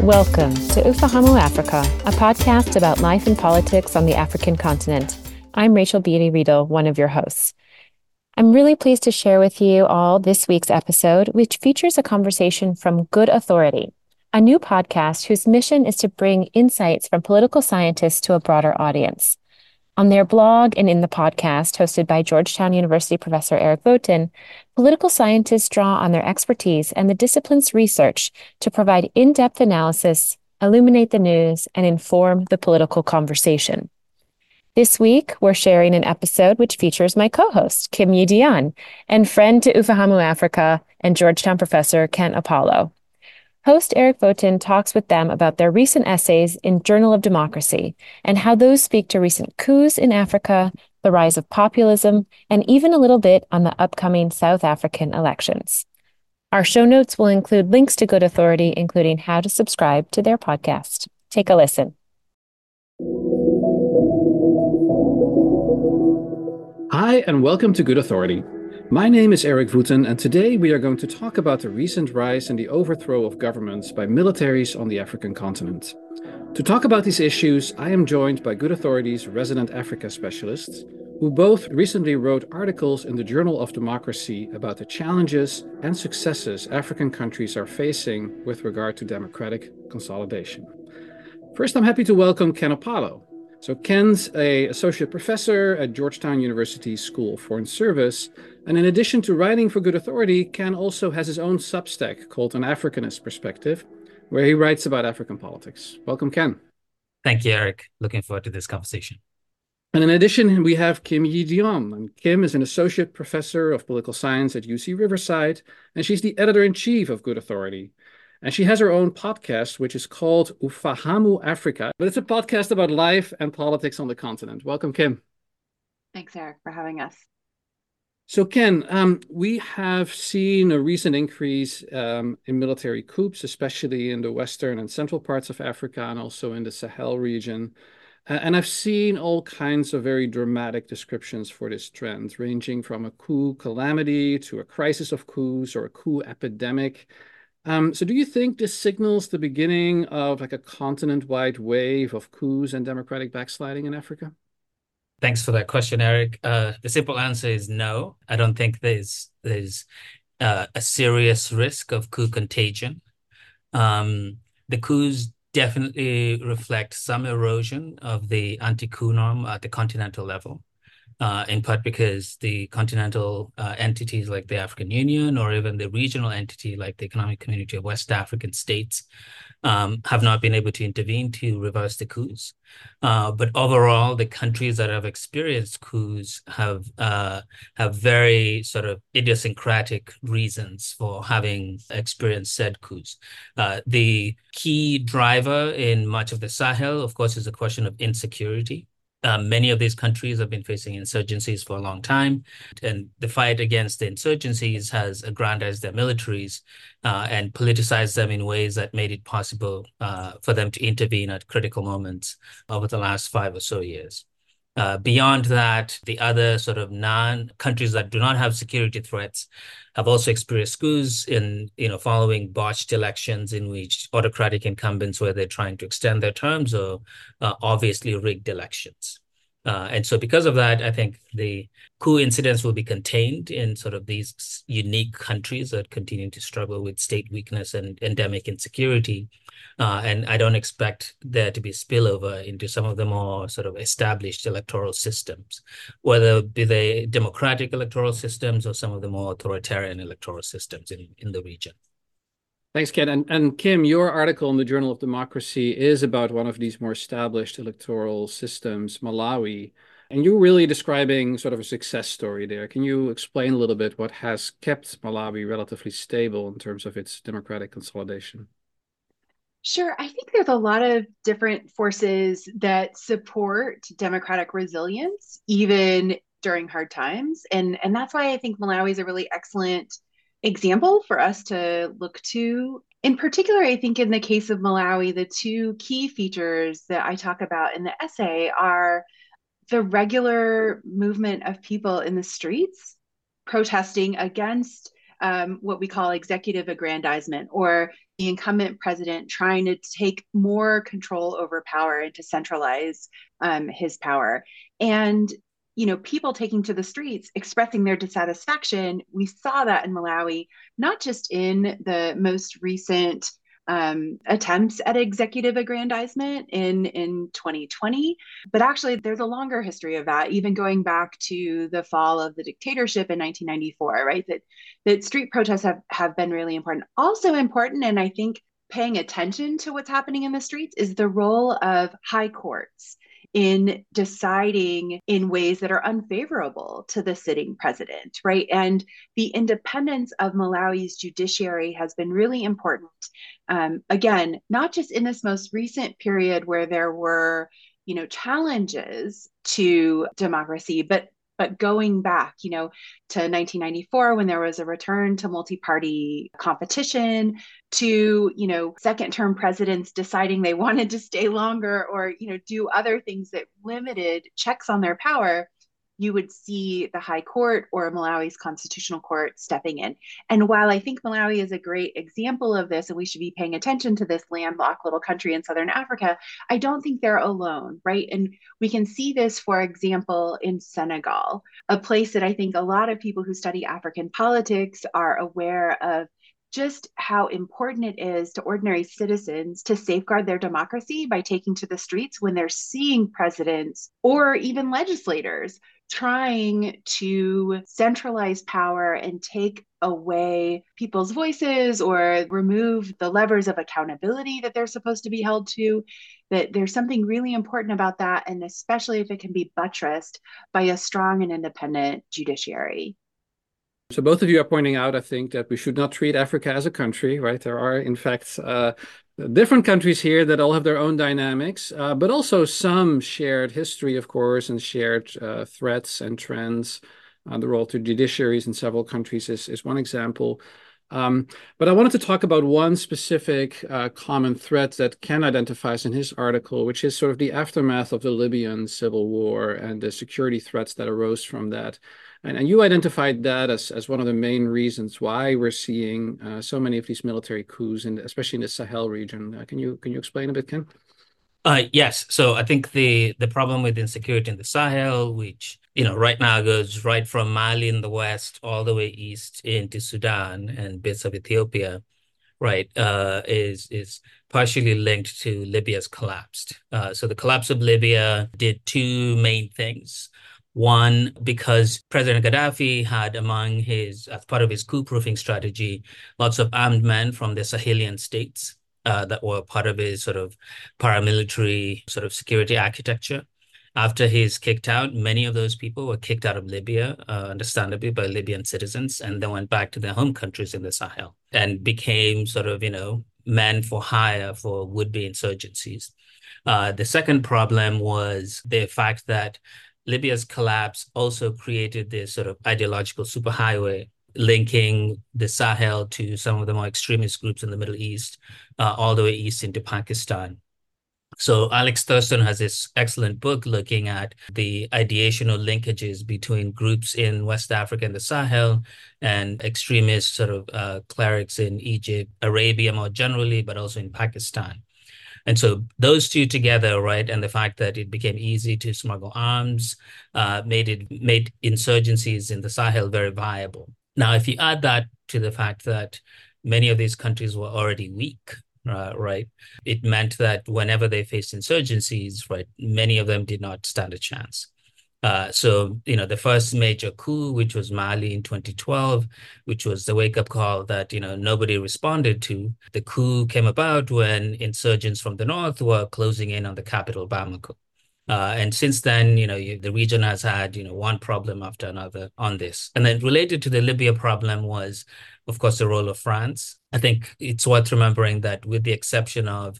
Welcome to Ufahamu Africa, a podcast about life and politics on the African continent. I'm Rachel Beatty Riedel, one of your hosts. I'm really pleased to share with you all this week's episode, which features a conversation from Good Authority, a new podcast whose mission is to bring insights from political scientists to a broader audience. On their blog and in the podcast, hosted by Georgetown University professor Eric Votan, political scientists draw on their expertise and the discipline's research to provide in-depth analysis, illuminate the news, and inform the political conversation. This week, we're sharing an episode which features my co-host, Kim Yi Dian, and friend to Ufahamu Africa and Georgetown professor Ken Apollo. Host Eric Votan talks with them about their recent essays in Journal of Democracy and how those speak to recent coups in Africa, the rise of populism, and even a little bit on the upcoming South African elections. Our show notes will include links to Good Authority, including how to subscribe to their podcast. Take a listen. Hi, and welcome to Good Authority. My name is Eric Votan, and today we are going to talk about the recent rise and the overthrow of governments by militaries on the African continent. To talk about these issues, I am joined by Good Authority's resident Africa specialists, who both recently wrote articles in the Journal of Democracy about the challenges and successes African countries are facing with regard to democratic consolidation. First, I'm happy to welcome Ken Apollo. So Ken's an associate professor at Georgetown University School of Foreign Service. And in addition to writing for Good Authority, Ken also has his own Substack called An Africanist Perspective, where he writes about African politics. Welcome, Ken. Thank you, Eric. Looking forward to this conversation. And in addition, we have Kim Yi Dian. And Kim is an associate professor of political science at UC Riverside, and she's the editor-in-chief of Good Authority. And she has her own podcast, which is called Ufahamu Africa. But it's a podcast about life and politics on the continent. Welcome, Kim. Thanks, Eric, for having us. So, Ken, we have seen a recent increase in military coups, especially in the western and central parts of Africa and also in the Sahel region. And I've seen all kinds of very dramatic descriptions for this trend, ranging from a coup calamity to a crisis of coups or a coup epidemic. So do you think this signals the beginning of like a continent-wide wave of coups and democratic backsliding in Africa? Thanks for that question, Eric. The simple answer is no. I don't think there's a serious risk of coup contagion. The coups definitely reflect some erosion of the anti-coup norm at the continental level. In part because the continental entities like the African Union or even the regional entity like the Economic Community of West African States have not been able to intervene to reverse the coups. But overall, the countries that have experienced coups have very sort of idiosyncratic reasons for having experienced said coups. The key driver in much of the Sahel, of course, is a question of insecurity. Many of these countries have been facing insurgencies for a long time, and the fight against the insurgencies has aggrandized their militaries and politicized them in ways that made it possible for them to intervene at critical moments over the last 5 or so years. Beyond that, the other sort of countries that do not have security threats have also experienced coups following botched elections in which autocratic incumbents where they're trying to extend their terms or obviously rigged elections. And so because of that, I think the coup incidents will be contained in sort of these unique countries that continue to struggle with state weakness and endemic insecurity. And I don't expect there to be spillover into some of the more sort of established electoral systems, whether it be the democratic electoral systems or some of the more authoritarian electoral systems in the region. Thanks, Ken. And Kim, your article in the Journal of Democracy is about one of these more established electoral systems, Malawi. And you're really describing sort of a success story there. Can you explain a little bit what has kept Malawi relatively stable in terms of its democratic consolidation? Sure. I think there's a lot of different forces that support democratic resilience, even during hard times. And that's why I think Malawi is a really excellent example for us to look to. In particular, I think in the case of Malawi, the two key features that I talk about in the essay are the regular movement of people in the streets protesting against what we call executive aggrandizement, or the incumbent president trying to take more control over power and to centralize his power. And people taking to the streets expressing their dissatisfaction. We saw that in Malawi, not just in the most recent attempts at executive aggrandizement in 2020, but actually there's a longer history of that, even going back to the fall of the dictatorship in 1994, right? That street protests have been really important. Also important, and I think paying attention to what's happening in the streets, is the role of high courts in deciding in ways that are unfavorable to the sitting president, right? And the independence of Malawi's judiciary has been really important. Again, not just in this most recent period where there were, challenges to democracy, but going back, to 1994, when there was a return to multi-party competition, to, second-term presidents deciding they wanted to stay longer or, do other things that limited checks on their power, you would see the High Court or Malawi's Constitutional Court stepping in. And while I think Malawi is a great example of this, and we should be paying attention to this landlocked little country in Southern Africa, I don't think they're alone, right? And we can see this, for example, in Senegal, a place that I think a lot of people who study African politics are aware of, just how important it is to ordinary citizens to safeguard their democracy by taking to the streets when they're seeing presidents or even legislators trying to centralize power and take away people's voices or remove the levers of accountability that they're supposed to be held to. That there's something really important about that, and especially if it can be buttressed by a strong and independent judiciary. So both of you are pointing out, I think, that we should not treat Africa as a country, right? There are, in fact, different countries here that all have their own dynamics, but also some shared history, of course, and shared threats and trends. The role to judiciaries in several countries is one example. But I wanted to talk about one specific common threat that Ken identifies in his article, which is sort of the aftermath of the Libyan civil war and the security threats that arose from that. And you identified that as one of the main reasons why we're seeing so many of these military coups, especially in the Sahel region. Can you explain a bit, Ken? Yes. So I think the problem with insecurity in the Sahel, which right now goes right from Mali in the west all the way east into Sudan and bits of Ethiopia, right, is partially linked to Libya's collapse. So the collapse of Libya did two main things. One, because President Gaddafi had as part of his coup-proofing strategy, lots of armed men from the Sahelian states that were part of his sort of paramilitary sort of security architecture. After he's kicked out, many of those people were kicked out of Libya, understandably, by Libyan citizens, and then went back to their home countries in the Sahel and became sort of, men for hire for would-be insurgencies. The second problem was the fact that Libya's collapse also created this sort of ideological superhighway linking the Sahel to some of the more extremist groups in the Middle East, all the way east into Pakistan. So Alex Thurston has this excellent book looking at the ideational linkages between groups in West Africa and the Sahel and extremist sort of clerics in Egypt, Arabia more generally, but also in Pakistan. And so those two together, right, and the fact that it became easy to smuggle arms, made insurgencies in the Sahel very viable. Now, if you add that to the fact that many of these countries were already weak, right, it meant that whenever they faced insurgencies, right, many of them did not stand a chance. So, the first major coup, which was Mali in 2012, which was the wake-up call that, nobody responded to. The coup came about when insurgents from the north were closing in on the capital, Bamako. And since then, the region has had, one problem after another on this. And then related to the Libya problem was, of course, the role of France. I think it's worth remembering that with the exception of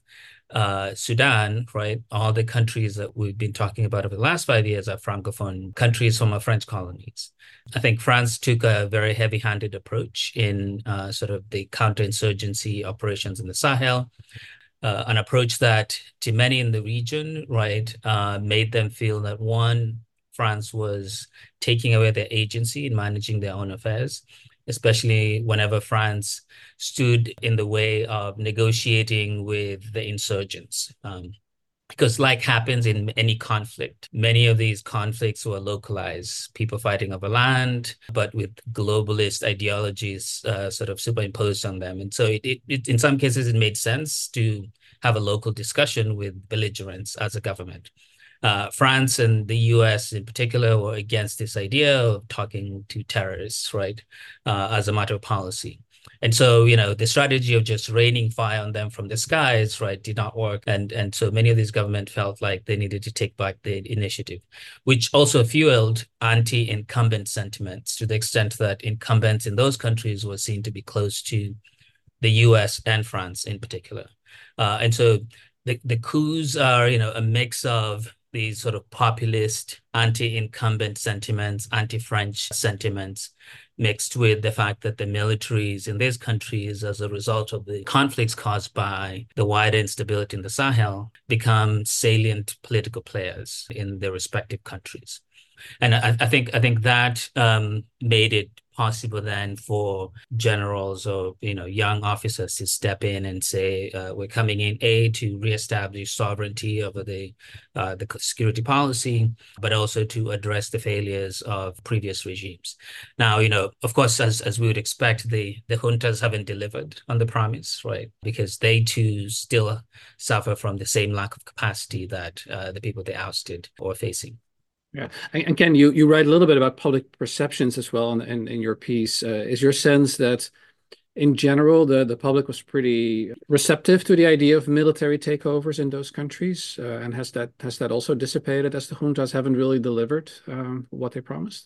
Sudan, right, all the countries that we've been talking about over the last 5 years are Francophone countries from our French colonies. I think France took a very heavy-handed approach in sort of the counterinsurgency operations in the Sahel. An approach that to many in the region, right, made them feel that one, France was taking away their agency in managing their own affairs, especially whenever France stood in the way of negotiating with the insurgents. Because like happens in any conflict, many of these conflicts were localized, people fighting over land, but with globalist ideologies sort of superimposed on them. And so in some cases, it made sense to have a local discussion with belligerents as a government. France and the US in particular were against this idea of talking to terrorists, right, as a matter of policy. And so, the strategy of just raining fire on them from the skies, right, did not work. And so many of these governments felt like they needed to take back the initiative, which also fueled anti-incumbent sentiments to the extent that incumbents in those countries were seen to be close to the US and France in particular. And so the coups are, a mix of these sort of populist, anti-incumbent sentiments, anti-French sentiments, mixed with the fact that the militaries in these countries, as a result of the conflicts caused by the wider instability in the Sahel, become salient political players in their respective countries. And I think that made it possible then for generals or young officers to step in and say we're coming in to reestablish sovereignty over the security policy, but also to address the failures of previous regimes. Now, of course, as we would expect, the juntas haven't delivered on the promise, right? Because they too still suffer from the same lack of capacity that the people they ousted are facing. Yeah. And Ken, you write a little bit about public perceptions as well in your piece. Is your sense that in general, the public was pretty receptive to the idea of military takeovers in those countries? And has that also dissipated as the juntas haven't really delivered what they promised?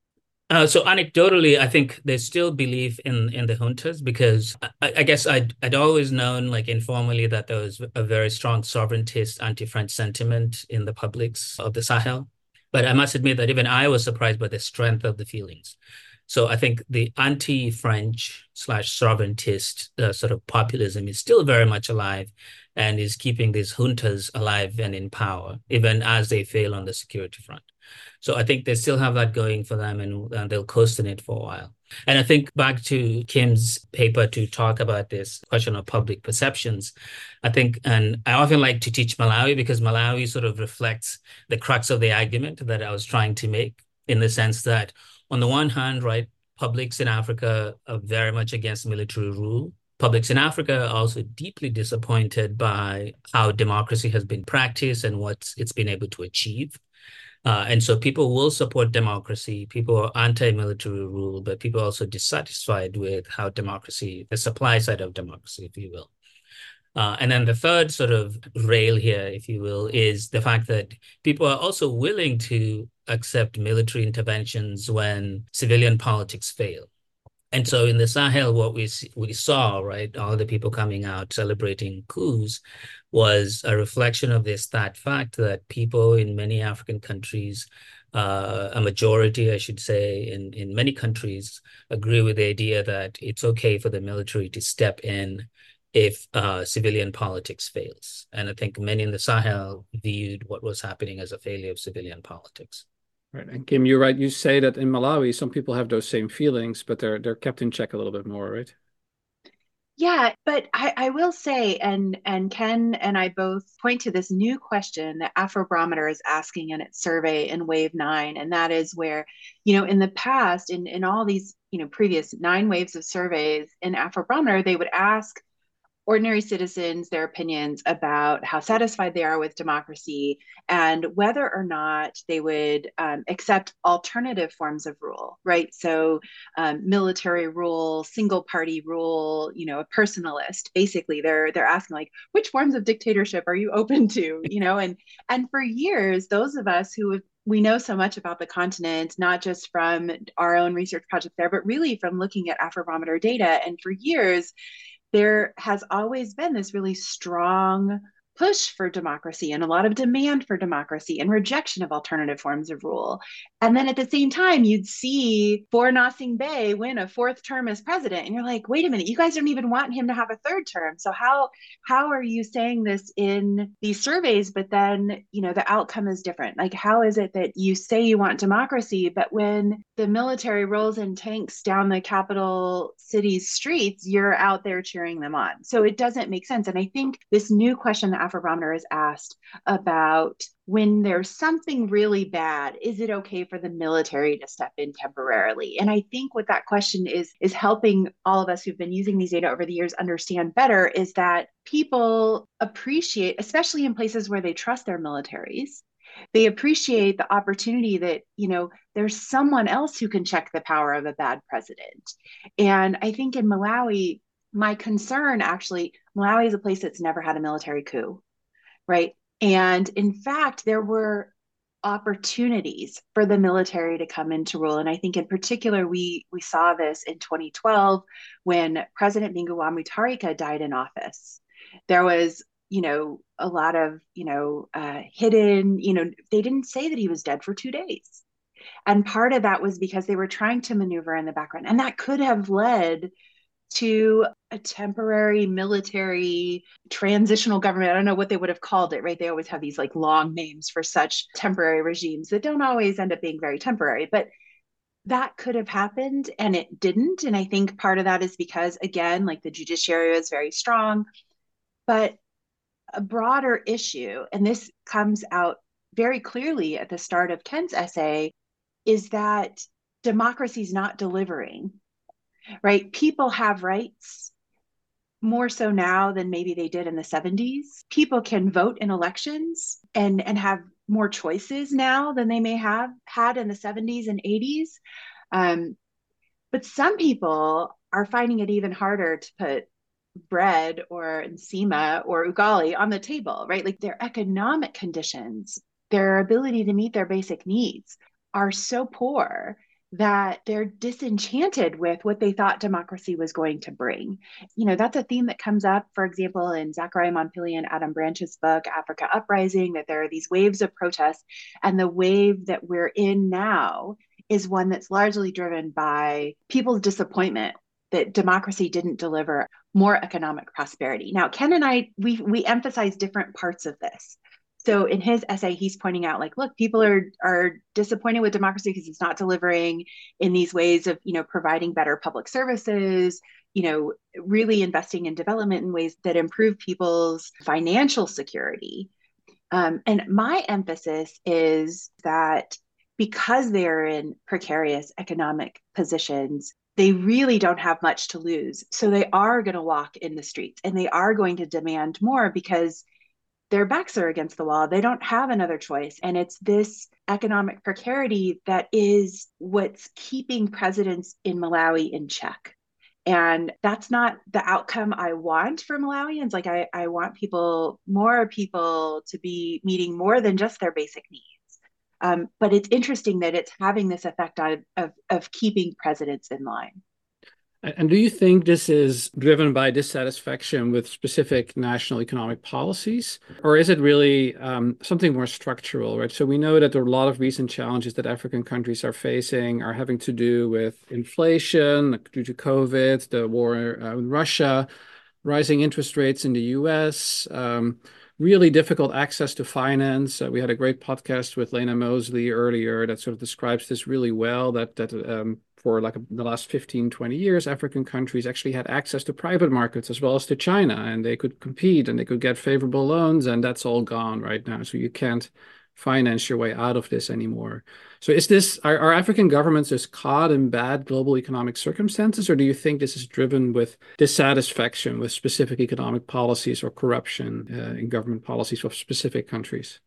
So anecdotally, I think they still believe in the juntas because I guess I'd always known, like informally, that there was a very strong sovereigntist anti-French sentiment in the publics of the Sahel. But I must admit that even I was surprised by the strength of the feelings. So I think the anti-French / sovereigntist sort of populism is still very much alive and is keeping these juntas alive and in power, even as they fail on the security front. So I think they still have that going for them and they'll coast in it for a while. And I think back to Kim's paper to talk about this question of public perceptions, I think, and I often like to teach Malawi because Malawi sort of reflects the crux of the argument that I was trying to make, in the sense that on the one hand, right, publics in Africa are very much against military rule. Publics in Africa are also deeply disappointed by how democracy has been practiced and what it's been able to achieve. And so people will support democracy. People are anti-military rule, but people are also dissatisfied with how democracy, the supply side of democracy, if you will. And then the third sort of rail here, if you will, is the fact that people are also willing to accept military interventions when civilian politics fail. And so in the Sahel, what we saw, right, all the people coming out celebrating coups was a reflection of that fact that people in many African countries, a majority, I should say, in many countries, agree with the idea that it's okay for the military to step in if civilian politics fails. And I think many in the Sahel viewed what was happening as a failure of civilian politics. Right. And Kim, you're right. You say that in Malawi, some people have those same feelings, but they're kept in check a little bit more, right? Yeah, but I will say, and Ken and I both point to this new question that Afrobarometer is asking in its survey in Wave 9, and that is where, in the past, in all these, previous 9 waves of surveys in Afrobarometer, they would ask ordinary citizens their opinions about how satisfied they are with democracy and whether or not they would accept alternative forms of rule, right? So military rule, single party rule, a personalist. Basically, they're asking like, which forms of dictatorship are you open to? And for years, those of us we know so much about the continent, not just from our own research project there, but really from looking at Afrobarometer data. And for years, there has always been this really strong push for democracy and a lot of demand for democracy and rejection of alternative forms of rule. And then at the same time, you'd see Borna Singh win a fourth term as president. And you're like, wait a minute, you guys don't even want him to have a third term. So how are you saying this in these surveys, but then, the outcome is different? Like, how is it that you say you want democracy, but when the military rolls in tanks down the capital city's streets, you're out there cheering them on? So it doesn't make sense. And I think this new question that Afrobarometer is asked about when there's something really bad, is it okay for the military to step in temporarily? And I think what that question is helping all of us who've been using these data over the years understand better is that people appreciate, especially in places where they trust their militaries, they appreciate the opportunity that, there's someone else who can check the power of a bad president. And I think in Malawi, my concern actually, Malawi is a place that's never had a military coup, right? And in fact, there were opportunities for the military to come into rule. And I think in particular, we saw this in 2012 when President Bingu wa Mutharika died in office. There was, a lot of, hidden, they didn't say that he was dead for 2 days. And part of that was because they were trying to maneuver in the background. And that could have led to a temporary military transitional government. I don't know what they would have called it, right? They always have these like long names for such temporary regimes that don't always end up being very temporary, but that could have happened and it didn't. And I think part of that is because, again, like the judiciary is very strong, but a broader issue, and this comes out very clearly at the start of Ken's essay, is that democracy is not delivering. Right? People have rights more so now than maybe they did in the 70s. People can vote in elections and have more choices now than they may have had in the 70s and 80s. But some people are finding it even harder to put bread or nsima or ugali on the table, right? Like their economic conditions, their ability to meet their basic needs are so poor that they're disenchanted with what they thought democracy was going to bring. That's a theme that comes up, for example, in Zachariah Montpillier and Adam Branch's book, Africa Uprising, that there are these waves of protest. And the wave that we're in now is one that's largely driven by people's disappointment that democracy didn't deliver more economic prosperity. Now, Ken and I, we emphasize different parts of this. So in his essay, he's pointing out, like, look, people are disappointed with democracy because it's not delivering in these ways of, providing better public services, really investing in development in ways that improve people's financial security. And my emphasis is that because they're in precarious economic positions, they really don't have much to lose. So they are going to walk in the streets and they are going to demand more because their backs are against the wall. They don't have another choice. And it's this economic precarity that is what's keeping presidents in Malawi in check. And that's not the outcome I want for Malawians. Like I want more people to be meeting more than just their basic needs. But it's interesting that it's having this effect of keeping presidents in line. And do you think this is driven by dissatisfaction with specific national economic policies, or is it really something more structural, right? So we know that there are a lot of recent challenges that African countries are facing are having to do with inflation due to COVID, the war in Russia, rising interest rates in the US, really difficult access to finance. We had a great podcast with Lena Mosley earlier that sort of describes this really well, that for like the last 15, 20 years, African countries actually had access to private markets as well as to China, and they could compete and they could get favorable loans, and that's all gone right now. So you can't finance your way out of this anymore. So are African governments just caught in bad global economic circumstances, or do you think this is driven with dissatisfaction with specific economic policies or corruption in government policies of specific countries?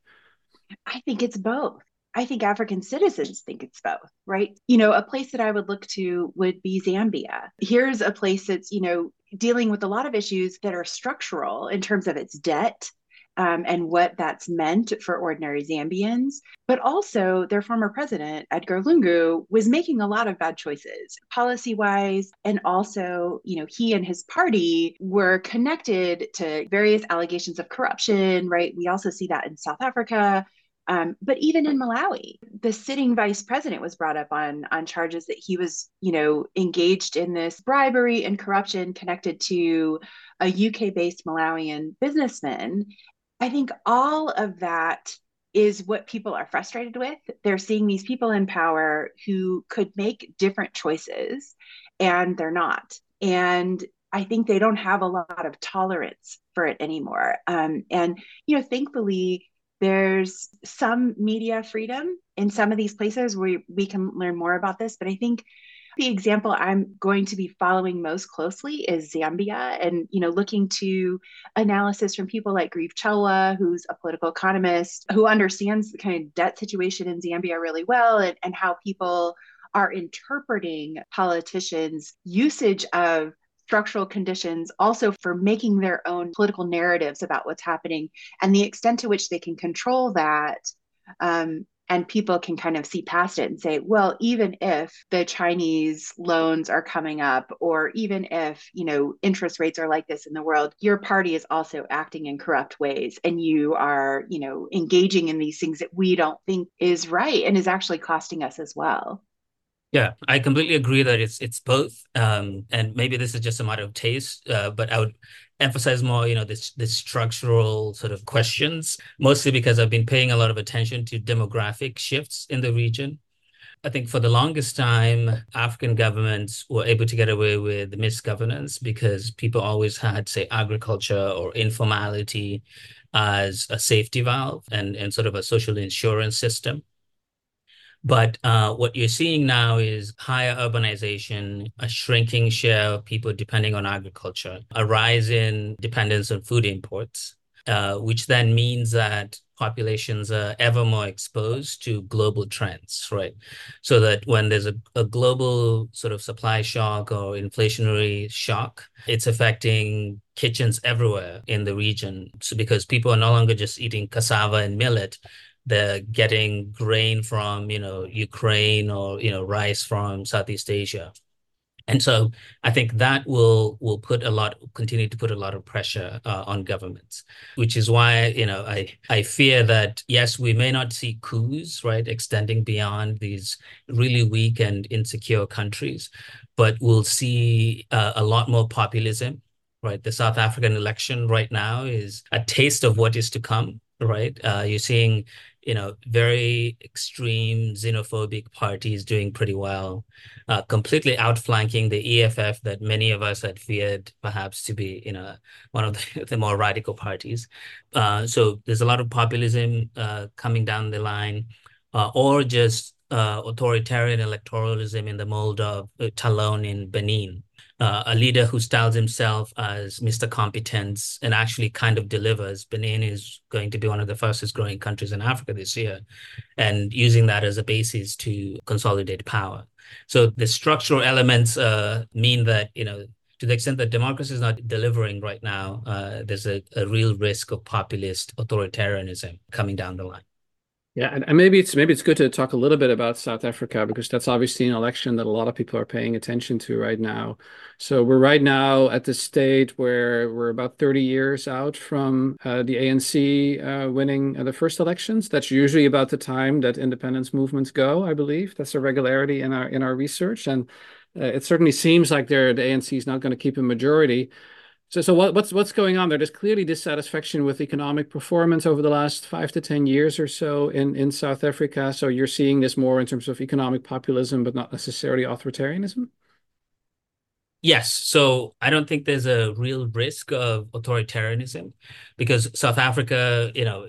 I think it's both. I think African citizens think it's both, right? A place that I would look to would be Zambia. Here's a place that's, dealing with a lot of issues that are structural in terms of its debt and what that's meant for ordinary Zambians. But also, their former president, Edgar Lungu, was making a lot of bad choices policy wise. And also, he and his party were connected to various allegations of corruption, right? We also see that in South Africa. But even in Malawi, the sitting vice president was brought up on charges that he was, engaged in this bribery and corruption connected to a UK-based Malawian businessman. I think all of that is what people are frustrated with. They're seeing these people in power who could make different choices, and they're not. And I think they don't have a lot of tolerance for it anymore. And thankfully, there's some media freedom in some of these places where we can learn more about this. But I think the example I'm going to be following most closely is Zambia, and looking to analysis from people like Grieve Chelwa, who's a political economist who understands the kind of debt situation in Zambia really well, and how people are interpreting politicians' usage of structural conditions also for making their own political narratives about what's happening, and the extent to which they can control that. And people can kind of see past it and say, well, even if the Chinese loans are coming up, or even if, interest rates are like this in the world, your party is also acting in corrupt ways. And you are, engaging in these things that we don't think is right and is actually costing us as well. Yeah, I completely agree that it's both. And maybe this is just a matter of taste, but I would emphasize more, this structural sort of questions, mostly because I've been paying a lot of attention to demographic shifts in the region. I think for the longest time, African governments were able to get away with misgovernance because people always had, say, agriculture or informality as a safety valve and sort of a social insurance system. But what you're seeing now is higher urbanization, a shrinking share of people depending on agriculture, a rise in dependence on food imports, which then means that populations are ever more exposed to global trends, right? So that when there's a global sort of supply shock or inflationary shock, it's affecting kitchens everywhere in the region. So because people are no longer just eating cassava and millet, they're getting grain from, Ukraine or, rice from Southeast Asia. And so I think that will continue to put a lot of pressure on governments, which is why, I fear that, yes, we may not see coups, right, extending beyond these really weak and insecure countries, but we'll see a lot more populism, right? The South African election right now is a taste of what is to come, right? You're seeing very extreme xenophobic parties doing pretty well, completely outflanking the EFF that many of us had feared perhaps to be, one of the more radical parties. So there's a lot of populism coming down the line, or just authoritarian electoralism in the mold of Talon in Benin. A leader who styles himself as Mr. Competence and actually kind of delivers. Benin is going to be one of the fastest growing countries in Africa this year, and using that as a basis to consolidate power. So the structural elements mean that, to the extent that democracy is not delivering right now, there's a real risk of populist authoritarianism coming down the line. Yeah, and maybe it's good to talk a little bit about South Africa, because that's obviously an election that a lot of people are paying attention to right now. So we're right now at the state where we're about 30 years out from the ANC winning the first elections. That's usually about the time that independence movements go, I believe. That's a regularity in our research, and it certainly seems like the ANC is not going to keep a majority. So what's going on there? There's clearly dissatisfaction with economic performance over the last 5 to 10 years or so in South Africa. So you're seeing this more in terms of economic populism, but not necessarily authoritarianism? Yes. So I don't think there's a real risk of authoritarianism, because South Africa,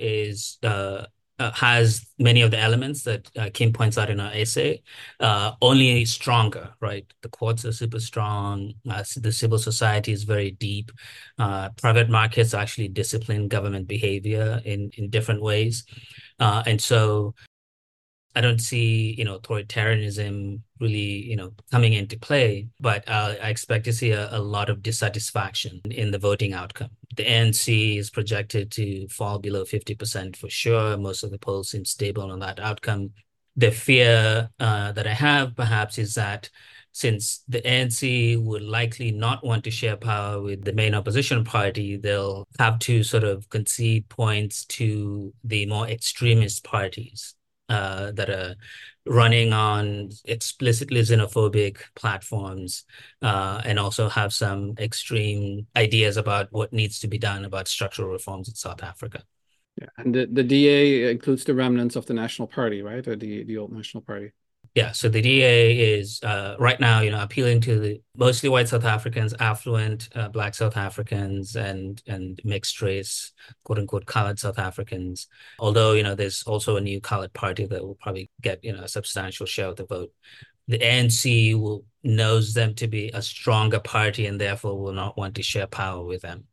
has many of the elements that Kim points out in our essay, only stronger, right? The courts are super strong. The civil society is very deep. Private markets actually discipline government behavior in different ways. And so I don't see, authoritarianism really, coming into play, but I expect to see a lot of dissatisfaction in the voting outcome. The ANC is projected to fall below 50% for sure. Most of the polls seem stable on that outcome. The fear that I have perhaps is that since the ANC would likely not want to share power with the main opposition party, they'll have to sort of concede points to the more extremist parties that are running on explicitly xenophobic platforms and also have some extreme ideas about what needs to be done about structural reforms in South Africa. Yeah, and the DA includes the remnants of the National Party, right? Or the old National Party. Yeah, so the DA is right now, appealing to the mostly white South Africans, affluent Black South Africans, and mixed race, quote unquote, colored South Africans. Although, there's also a new colored party that will probably get, a substantial share of the vote. The ANC knows them to be a stronger party and therefore will not want to share power with them.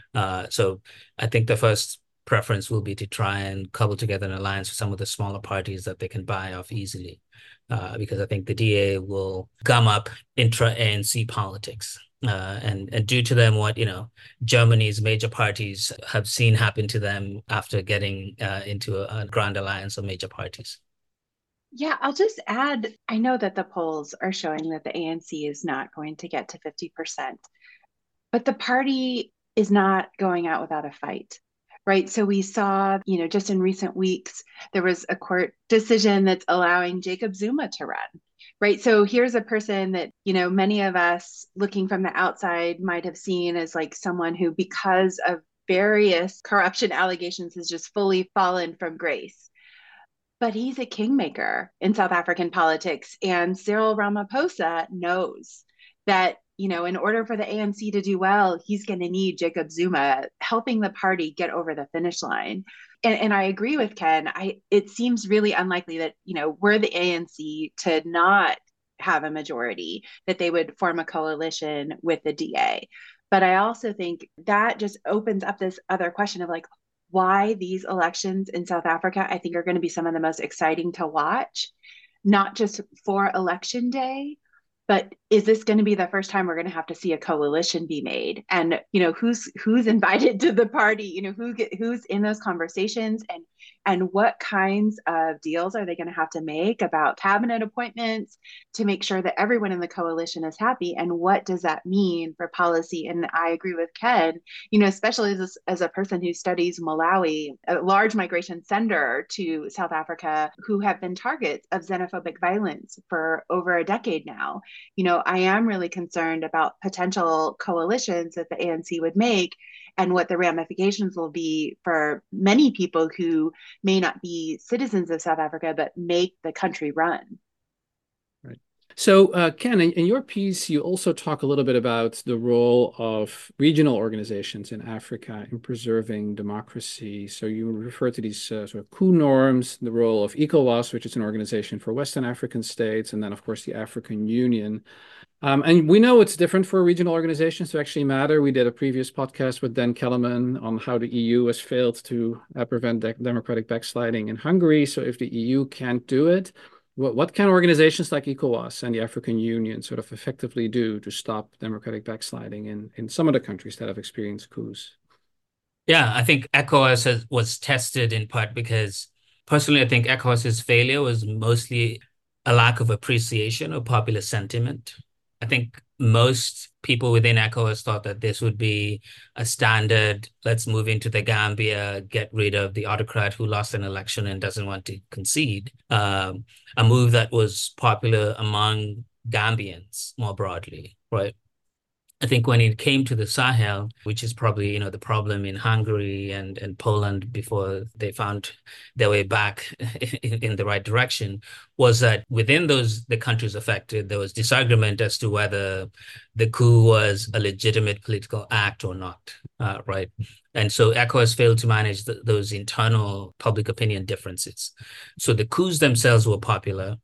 So I think the first preference will be to try and cobble together an alliance with some of the smaller parties that they can buy off easily. Because I think the DA will gum up intra-ANC politics. And do to them what, Germany's major parties have seen happen to them after getting into a grand alliance of major parties. Yeah, I'll just add, I know that the polls are showing that the ANC is not going to get to 50%, but the party is not going out without a fight. Right. So we saw, just in recent weeks, there was a court decision that's allowing Jacob Zuma to run. Right. So here's a person that, many of us looking from the outside might have seen as like someone who, because of various corruption allegations, has just fully fallen from grace. But he's a kingmaker in South African politics. And Cyril Ramaphosa knows that, in order for the ANC to do well, he's going to need Jacob Zuma helping the party get over the finish line. And I agree with Ken. It seems really unlikely that, were the ANC to not have a majority, that they would form a coalition with the DA. But I also think that just opens up this other question of like, why these elections in South Africa, I think, are going to be some of the most exciting to watch, not just for election day, but is this going to be the first time we're going to have to see a coalition be made? And, who's invited to the party, who's in those conversations, and what kinds of deals are they going to have to make about cabinet appointments to make sure that everyone in the coalition is happy? And what does that mean for policy? And I agree with Ken, especially as a person who studies Malawi, a large migration sender to South Africa, who have been targets of xenophobic violence for over a decade now. I am really concerned about potential coalitions that the ANC would make and what the ramifications will be for many people who may not be citizens of South Africa, but make the country run. Right. So, Ken, in your piece, you also talk a little bit about the role of regional organizations in Africa in preserving democracy. So you refer to these sort of coup norms, the role of ECOWAS, which is an organization for Western African states, and then, of course, the African Union. And we know it's different for regional organizations to actually matter. We did a previous podcast with Dan Kellerman on how the EU has failed to prevent democratic backsliding in Hungary. So if the EU can't do it, what can organizations like ECOWAS and the African Union sort of effectively do to stop democratic backsliding in some of the countries that have experienced coups? Yeah, I think ECOWAS was tested in part because personally, I think ECOWAS's failure was mostly a lack of appreciation of popular sentiment. I think most people within ECOWAS thought that this would be a standard, let's move into the Gambia, get rid of the autocrat who lost an election and doesn't want to concede, a move that was popular among Gambians more broadly, right? I think when it came to the Sahel, which is probably, the problem in Hungary and Poland before they found their way back in the right direction, was that within the countries affected, there was disagreement as to whether the coup was a legitimate political act or not, right? And so ECOWAS failed to manage those internal public opinion differences. So the coups themselves were popular.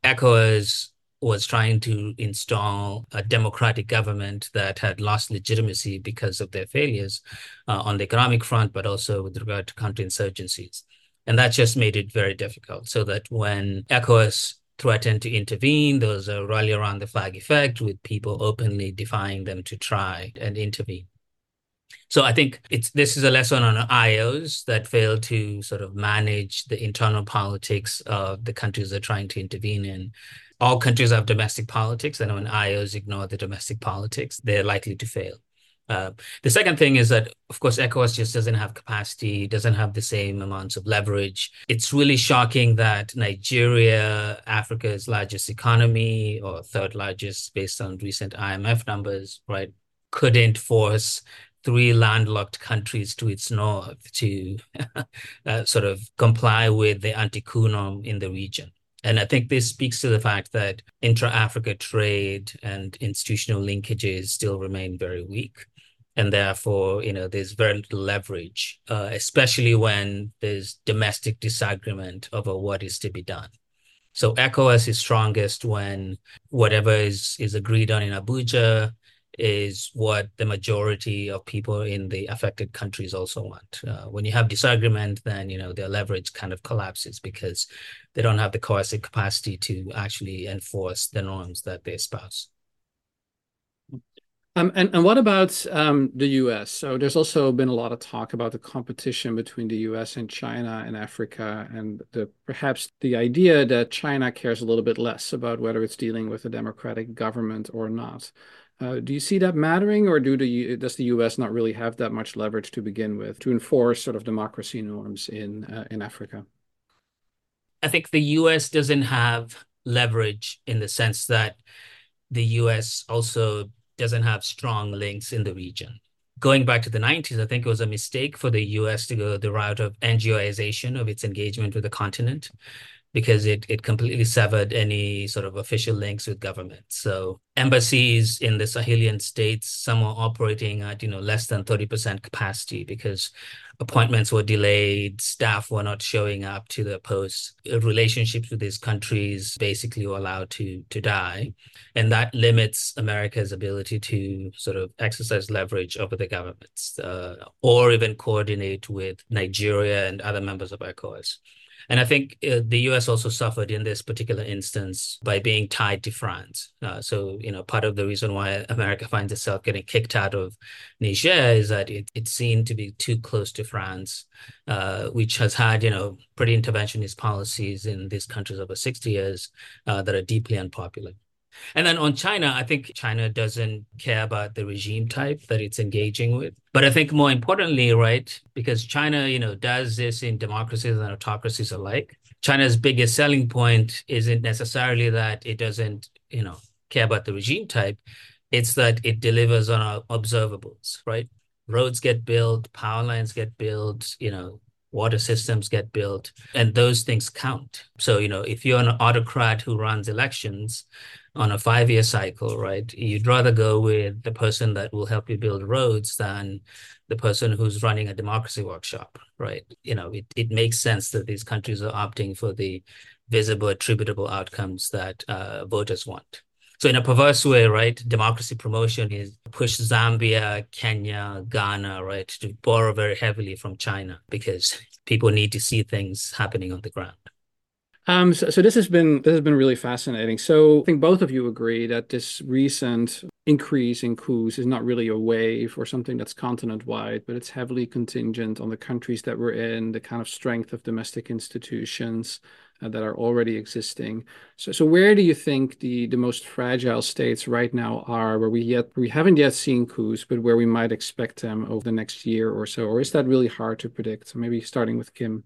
ECOWAS was trying to install a democratic government that had lost legitimacy because of their failures on the economic front, but also with regard to counterinsurgencies. And that just made it very difficult. So that when ECOWAS threatened to intervene, there was a rally around the flag effect with people openly defying them to try and intervene. So I think this is a lesson on IOs that fail to sort of manage the internal politics of the countries they're trying to intervene in. All countries have domestic politics, and when IOs ignore the domestic politics, they're likely to fail. The second thing is that, of course, ECOWAS just doesn't have capacity, doesn't have the same amounts of leverage. It's really shocking that Nigeria, Africa's largest economy, or third largest based on recent IMF numbers, right, couldn't force three landlocked countries to its north to sort of comply with the anti-coup norm in the region. And I think this speaks to the fact that intra-Africa trade and institutional linkages still remain very weak. And therefore, there's very little leverage, especially when there's domestic disagreement over what is to be done. So ECOWAS is strongest when whatever is agreed on in Abuja is what the majority of people in the affected countries also want. When you have disagreement, then, their leverage kind of collapses because they don't have the coercive capacity to actually enforce the norms that they espouse. And what about the US? So there's also been a lot of talk about the competition between the US and China and Africa, and perhaps the idea that China cares a little bit less about whether it's dealing with a democratic government or not. Do you see that mattering, or does the US not really have that much leverage to begin with to enforce sort of democracy norms in Africa? I think the US doesn't have leverage in the sense that the US also doesn't have strong links in the region. Going back to the 90s, I think it was a mistake for the US to go the route of NGOization of its engagement with the continent, because it completely severed any sort of official links with government. So embassies in the Sahelian states, some were operating at less than 30% capacity because appointments were delayed, staff were not showing up to their posts. Relationships with these countries basically were allowed to die. And that limits America's ability to sort of exercise leverage over the governments or even coordinate with Nigeria and other members of ECOWAS. And I think the US also suffered in this particular instance by being tied to France. So, part of the reason why America finds itself getting kicked out of Niger is that it's seen to be too close to France, which has had, pretty interventionist policies in these countries over 60 years that are deeply unpopular. And then on China, I think China doesn't care about the regime type that it's engaging with. But I think more importantly, right, because China, does this in democracies and autocracies alike. China's biggest selling point isn't necessarily that it doesn't, care about the regime type. It's that it delivers on observables, right? Roads get built, power lines get built, water systems get built, and those things count. So, if you're an autocrat who runs elections on a 5-year cycle, right, you'd rather go with the person that will help you build roads than the person who's running a democracy workshop, right? It makes sense that these countries are opting for the visible, attributable outcomes that voters want. So in a perverse way, right, democracy promotion is push Zambia, Kenya, Ghana, right, to borrow very heavily from China because people need to see things happening on the ground. So this has been really fascinating. So I think both of you agree that this recent increase in coups is not really a wave or something that's continent-wide, but it's heavily contingent on the countries that we're in, the kind of strength of domestic institutions that are already existing. So where do you think the most fragile states right now are, where we haven't yet seen coups, but where we might expect them over the next year or so? Or is that really hard to predict? So maybe starting with Kim.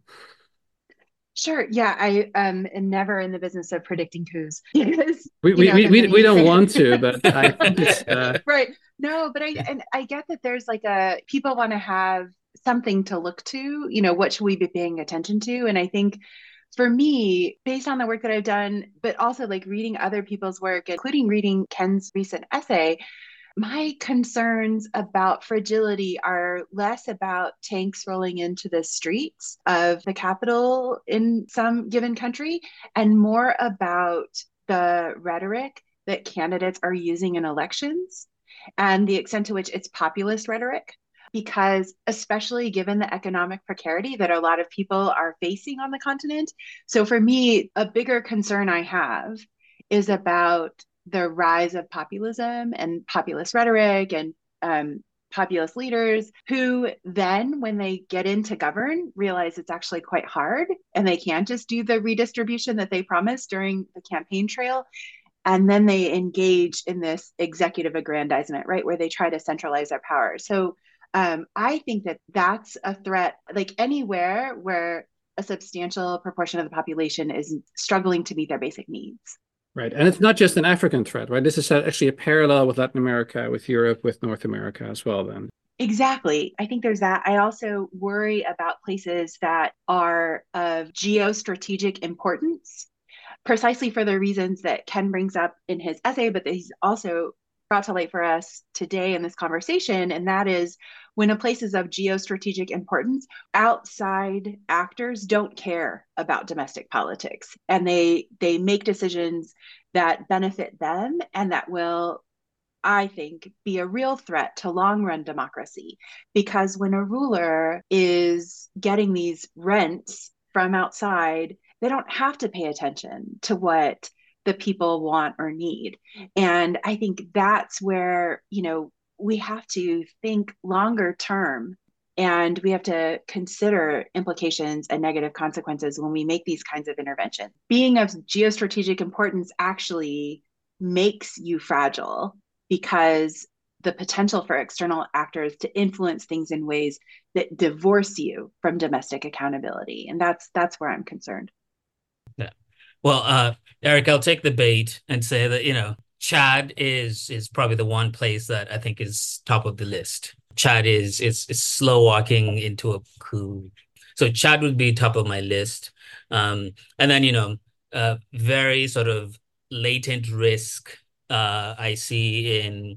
Sure. Yeah, I am never in the business of predicting coups because we don't want to, but I think it's right. No, but I get that there's like people want to have something to look to. What should we be paying attention to? And I think for me, based on the work that I've done, but also like reading other people's work, including reading Ken's recent essay, my concerns about fragility are less about tanks rolling into the streets of the capital in some given country and more about the rhetoric that candidates are using in elections and the extent to which it's populist rhetoric. because especially given the economic precarity that a lot of people are facing on the continent. So for me, a bigger concern I have is about the rise of populism and populist rhetoric and populist leaders who then, when they get in to govern, realize it's actually quite hard and they can't just do the redistribution that they promised during the campaign trail. And then they engage in this executive aggrandizement, right, where they try to centralize their power. So I think that that's a threat, like anywhere where a substantial proportion of the population is struggling to meet their basic needs. Right. And it's not just an African threat, right? This is actually a parallel with Latin America, with Europe, with North America as well, then. Exactly. I think there's that. I also worry about places that are of geostrategic importance, precisely for the reasons that Ken brings up in his essay, but that he's also brought to light for us today in this conversation. And that is when a place is of geostrategic importance, outside actors don't care about domestic politics. And they make decisions that benefit them and that will, I think, be a real threat to long-run democracy. Because when a ruler is getting these rents from outside, they don't have to pay attention to what the people want or need. And I think that's where, we have to think longer term, and we have to consider implications and negative consequences when we make these kinds of interventions. Being of geostrategic importance actually makes you fragile, because the potential for external actors to influence things in ways that divorce you from domestic accountability. And that's where I'm concerned. Yeah. Well, Eric, I'll take the bait and say that, Chad is probably the one place that I think is top of the list. Chad is slow walking into a coup. So Chad would be top of my list. And then, very sort of latent risk I see in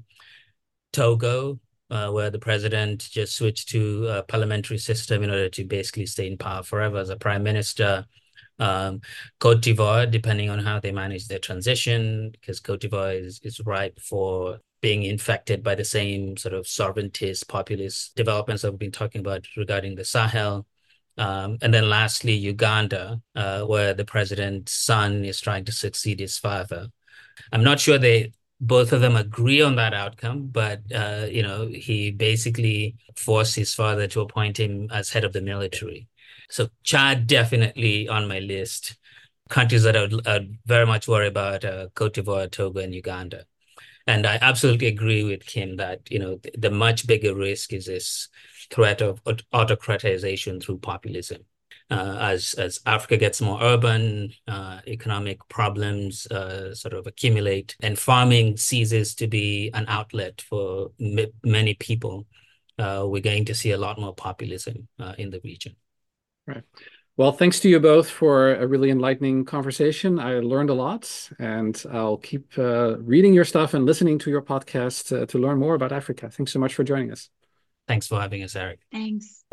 Togo, where the president just switched to a parliamentary system in order to basically stay in power forever as a prime minister. Cote d'Ivoire, depending on how they manage their transition, because Cote d'Ivoire is ripe for being infected by the same sort of sovereigntist, populist developments that we've been talking about regarding the Sahel. And then lastly, Uganda, where the president's son is trying to succeed his father. I'm not sure both of them agree on that outcome, but he basically forced his father to appoint him as head of the military. So Chad definitely on my list. Countries that I'd very much worry about Cote d'Ivoire, Togo, and Uganda. And I absolutely agree with Kim that the much bigger risk is this threat of autocratization through populism. As Africa gets more urban, economic problems sort of accumulate, and farming ceases to be an outlet for many people, we're going to see a lot more populism in the region. Right. Well, thanks to you both for a really enlightening conversation. I learned a lot, and I'll keep reading your stuff and listening to your podcast to learn more about Africa. Thanks so much for joining us. Thanks for having us, Eric. Thanks.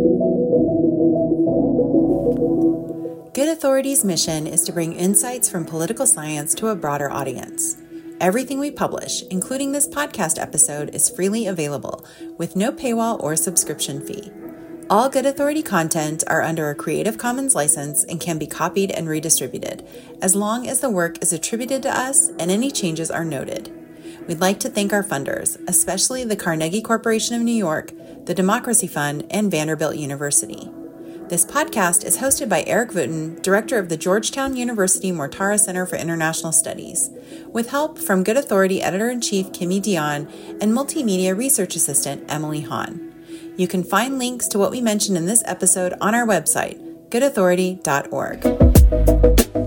Good Authority's mission is to bring insights from political science to a broader audience. Everything we publish, including this podcast episode, is freely available with no paywall or subscription fee. All Good Authority content are under a Creative Commons license and can be copied and redistributed, as long as the work is attributed to us and any changes are noted. We'd like to thank our funders, especially the Carnegie Corporation of New York, the Democracy Fund, and Vanderbilt University. This podcast is hosted by Eric Wooten, director of the Georgetown University Mortara Center for International Studies, with help from Good Authority editor-in-chief Kimmy Dion and multimedia research assistant Emily Hahn. You can find links to what we mentioned in this episode on our website, goodauthority.org.